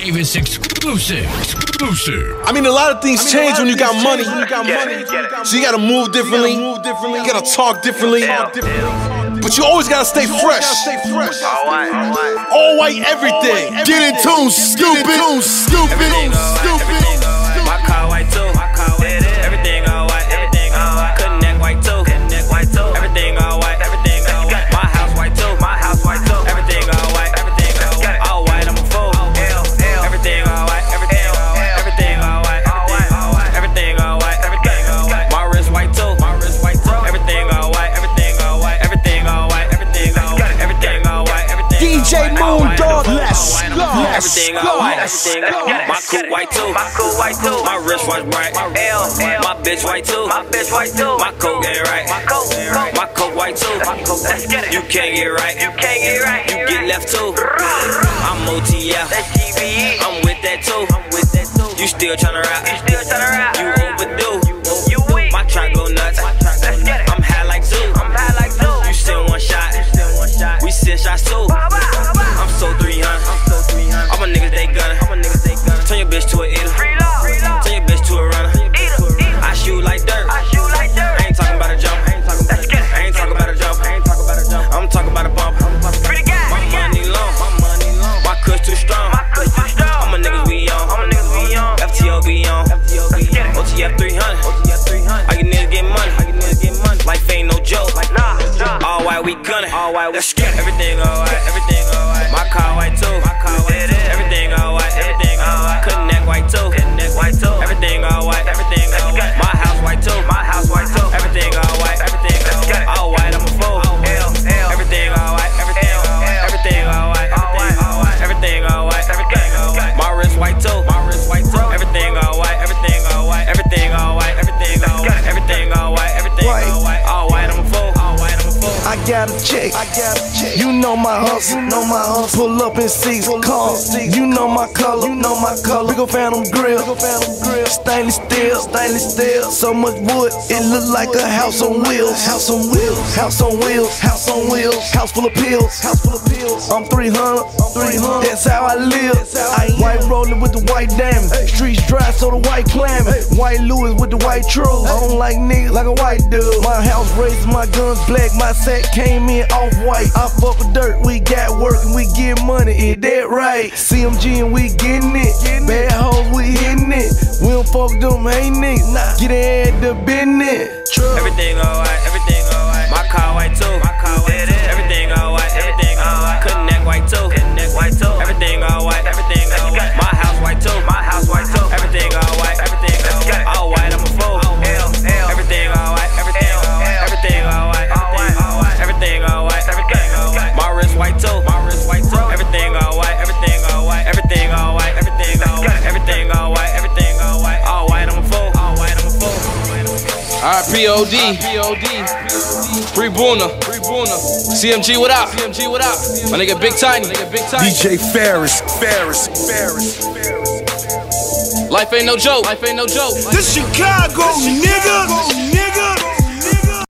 Davis exclusive. I mean, a lot of things change when you got money. So you gotta move differently. You gotta talk differently. But you always gotta stay fresh. All white everything. Get in tune, stupid. My car white too. Everything all white. Couldn't neck white too. Everything all white. My house white too. Everything all white. All white, I'm a fool. Everything all white. Everything all white. Everything all white. My wrist white too. Everything all white. Everything all white. Everything all white. DJ Moondog, let's go. Everything all white. My coupe white too. My wrist was bright. My bitch white too. My coat ain't right. My coat white too. You can't get right. You get left too. I'm OTF. I'm with that too. You still tryna rap. You overdue. My track go nuts. I'm high like two. You still one shot. We send shots too. I'm so 300. All my niggas they gunna. Turn your bitch to a eater. Turn your bitch to a runner. I shoot like dirt. I ain't talking about a jump. I'm talking about a bump. My money long. My cush too strong. All my niggas we on. FTO be on. OTF 300. All you niggas get money. Life ain't no joke. All white we gunna. Let's get everything all white. My car white too. Everything all white. Couldn't neck white too. Everything all white. My house white too. Everything all white. All white, I'm a fool. Everything all white. Everything all white. My wrist white too. Everything all white. Everything all white. All white, I'm a fool. I got a check. You know my hustle. Pull up in seats, cars. You know my color. We gon' Phantom grill. Stainless steel. So much wood, it look like a house on wheels. House full of pills. I'm 300. That's how I live. White rolling with the white diamond. Streets dry, so the white clamming. White Louis with the white truth. I don't like niggas like a white dude. My house raised, my guns black. My set came in off white. I fuck with dirt, we got work and we get money. Is that right? CMG and we getting it. Bad hoes, we hitting it. We don't fuck them, ain't niggas. Get ahead the business. Everything all white. My car white too. Everything all white. Couldn't neck white too. Everything all white. My house white too. Everything all white. All white, I'm a fool. Everything all white. Everything all white. My wrist white too. Everything all white. Everything all white. All white, I'm a fool. Alright, POD. Free Boona. CMG, what up? My nigga Big Tiny. DJ Ferris. Life ain't no joke. This Chicago, nigga.